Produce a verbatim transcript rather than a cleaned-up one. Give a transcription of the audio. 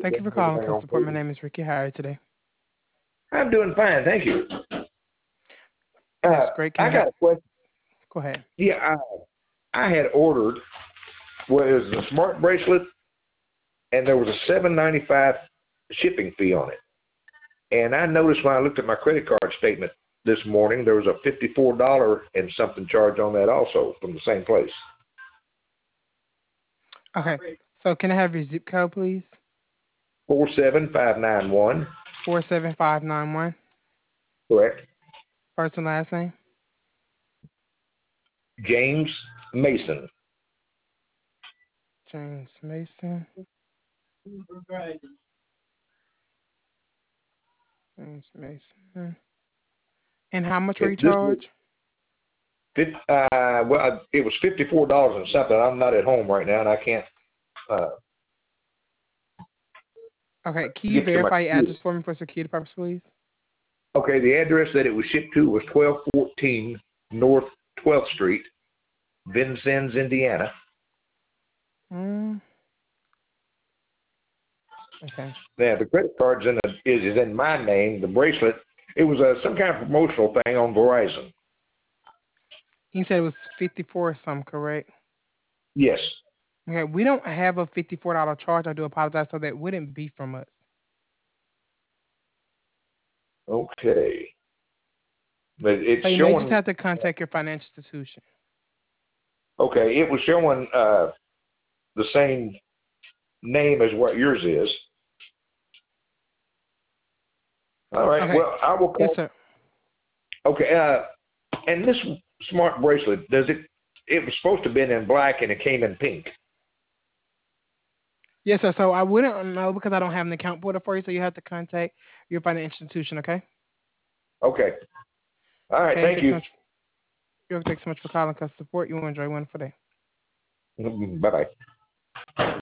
Thank you for calling everything Customer on Support. My clear. name is Ricky. How are you today? I'm doing fine, thank you. Uh, That's great. Can I I have? got a question. Go ahead. Yeah, I, I had ordered was a smart bracelet, and there was a seven ninety five shipping fee on it. And I noticed when I looked at my credit card statement this morning, there was a fifty four dollar and something charge on that also from the same place. Okay. So can I have your zip code, please? Four seven five nine one. Four seven five nine one. Correct. First and last name. James Mason. James Mason. James Mason. And how much were It, you this was charged? fifty, uh, well, I, it was fifty four dollars and something. I'm not at home right now, and I can't uh, Okay. Can you get to my verify your computer. address for me for security purpose, please? Okay, the address that it was shipped to was twelve fourteen North twelfth Street, Vincennes, Indiana. Mm, okay. Now the credit card's in the, is, is in my name. The bracelet, it was uh, some kind of promotional thing on Verizon. You said it was fifty-four or something, correct? Yes. Okay. We don't have a fifty-four dollar charge. I do apologize. So that wouldn't be from us. Okay. But it's So you may just showing. have to contact your financial institution. Okay, it was showing uh, the same name as what yours is. All right. Okay. Well, I will Yes, call. sir. Okay. Uh, and this smart bracelet, does it? It was supposed to have been in black, and it came in pink. Yes, sir. So I wouldn't know because I don't have an account portal for you. So you have to contact your financial institution. Okay. Okay. All right. Okay. Thank Thanks so you. much. You thanks so much for calling customer support. You enjoy a wonderful day. Bye bye.